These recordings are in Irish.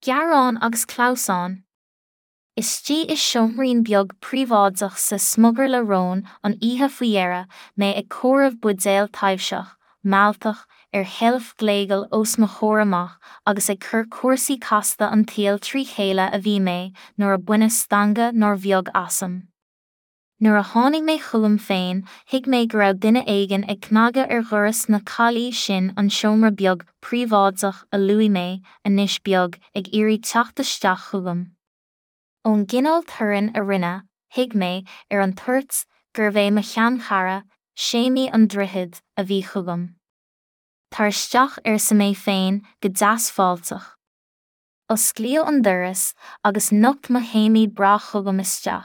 Gearán agus Clásán. Istí is siomraín beag príomháideach sa smugair le Rón an oíche faoihearra mé ag córamh buidéal taibhseach, mealtach helf gléigeal os mo chóir amach agus ag cur cuasaí casta an taal trí chéile a bhí mé nuair a buine stanga nóir bheag asam. Nuair a tháinig mé chuaim féin, thuig mé go raibh duine éigin ag cnagadh ar ghuras na cáilí sin an seomra beag príomháideach a luaigh mé anois beag ag iarraidh teachtasteach chugaim. Ón gcineál tuireann a rinne, thuig mé ar an tuirt gur bheith mo cheann cara, séimí an droichead a bhí chugaim. Tar isteach ar sa mé féin go deasfáilteach. Os clíodh an doras agus nocht mo chéimí bra chugaim isteach.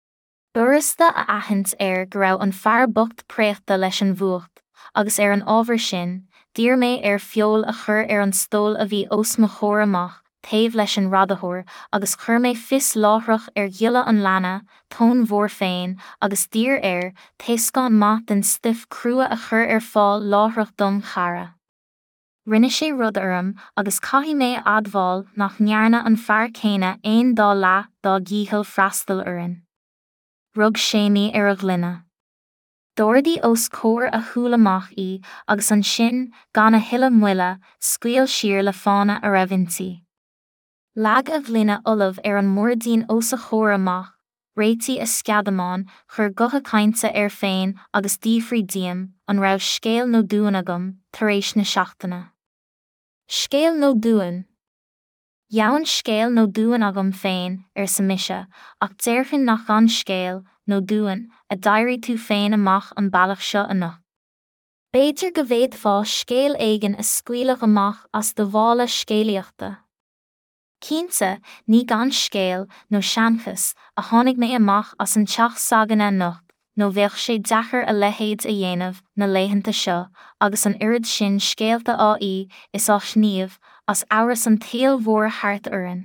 Burasta a aithint go raibh an fear bocht préachta leis an bhuacht, agus ar an ábhar sin, dír mé ar feol a chur ar an stól a bhí os mo chóir amach, taobh leis an radathóir, agus chur mé fis láthrach ar ghiile an leanna, tón mhór féin, agus dír téascán maith den stiff crua a chur ar fáil láthrach dom chara. Rinne sé rud orm, agus caithfidh mé admháil nach ndearna an fear céine aon dá leath dá gcíthil freastal uirinn. Rug séimí ar a ghlunne. Dúirdaí os cóir a thuail amach í, agus an sin, gan a thuile muile, scaoil siar le fána a raibh intí. Lag a bhlíne ulamh ar an mórdín os a chóir amach, réití a sceadamáin, chur gotha cainte ar féin agus díofraí diam, an raibh scéal nó dúin agam, tar éis na seachtaine. Scéal nó dúin. Gheann scéal nó dúin agam féin ar sa mise, ach deirfinn nach gan scéal nó dúin a d'éirigh tú féin amach an bailach seo anocht. Béidir go bhféad fá scéal éigin a scaoileadh amach as do bhála scéalaíochta. Cínte, ní gan scéal nó seanchas a tháinig mé amach as an teach saganna anocht, nó bheadh sé deachar a leithéid a dhéanamh na léitheanta seo, agus an oiread sin scéalta is á sníomh, as amhras an taal mhór thart uirinn.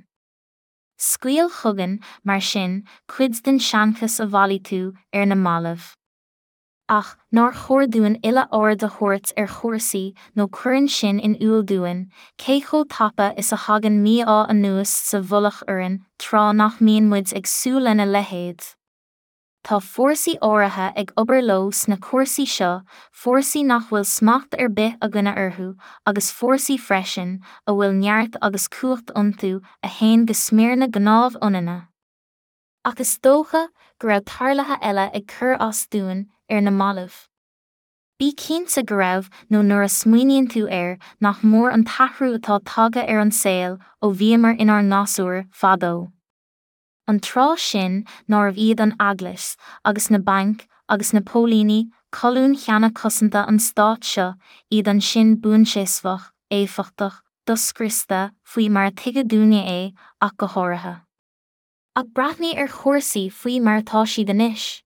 Scaoil chugainn, mar sin, cuid den seanchas a bhailí tú ar na malamh. Ach, nóir chórdúin ile áir de chóirt ar chóirsaí nó cuireann sin in úl dúin, cé chomh tapa is a hagann mí á anuas sa bhullach uirinn, trá nach mbíonn muid ag súil lena leithéid. Tá fórsaí áirithe ag obair leo sna cuairsaí seo, fórsaí nach bhfuil smacht ar bith a gcuine orthu, agus fórsaí freisin, a bhfuil neart agus cuacht iontu a théann go smiorna gnámh ionanna. Ach is dócha go raibh tarlaithe eile ag cur as dúin ar na malamh. Bí cinnte go raibh nó nuair a smaoiníonn tú nach mór an tathrú atá tagad ar an saol ó bhíomar inar nasúr fadó. An trá sin nóir bhíad an aglas, agus na banc, agus na pólíní, colún cheana cosanta an stát seo, iad an sin búnséasfach, éifeachtach, doscrista, faoi mar tuige dúine ach go háirithe. Ach braithní ar chóirsaí faoi mar tá siad anois.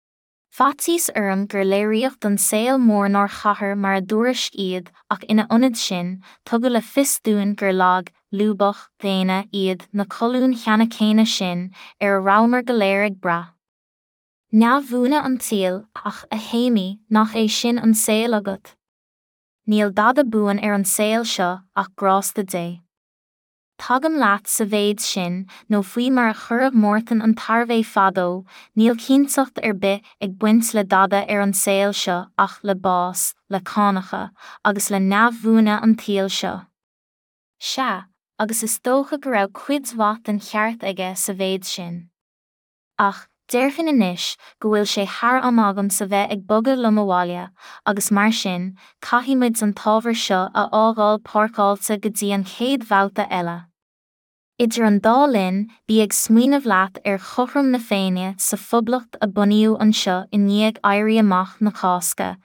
Fatís orm gur léiríocht an saol mór nóir chathair mar a dúris iad ach ina ionad sin, tugadh le fios dúin gur lag, lúbach, daine, iad na colún cheana céine sin ar a roghamar go léir ag bra. Neamhbhuana an taal ach a chéimí nach sin an saol agat. Níl dada buan ar an saol seo ach grás de dé. Tagam leat sa bhéid sin nó faoi mar a chur mórtan an tarbhéh fadó, níl cínteacht ar bith ag buint le dada ar an saol seo ach le bás, le cánacha, agus le neamhbhuana an taal seo. Se, agus is dócha go raibh cuid mhaith an cheart aige sa bhéid sin. Ach, deirfinn anois go bhfuil sé thar amagam sa bheith ag bogadh le mháile, agus mar sin, caithfidh muid an tábhar seo a fhágáil páircáilte go dtí an chéad bhabhta eile. Idir an dá linn, bí ag smaoineamh leat ar chothrom na féine sa phoblacht a bunaíodh an seo i ndiaidh éirí amach na Cásca,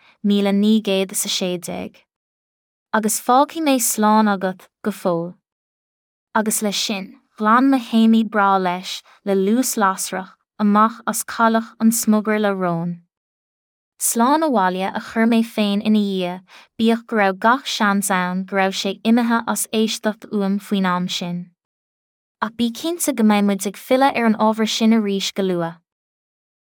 1970. Agus fágtha mé slán agat go fóil. Agus le sin, glan mo chéimí brá leis le luas lasrach, amach as cailleach an smugair le Rón. Slán abhaile a chur mé féin ina dhiaidh, bíodh go raibh gach seans ann go raibh sé imithe as éisteacht uam faoin am sin. Ach bí cinnte go mbeidh muid ag filleadh ar an ábhar sin arís go luath.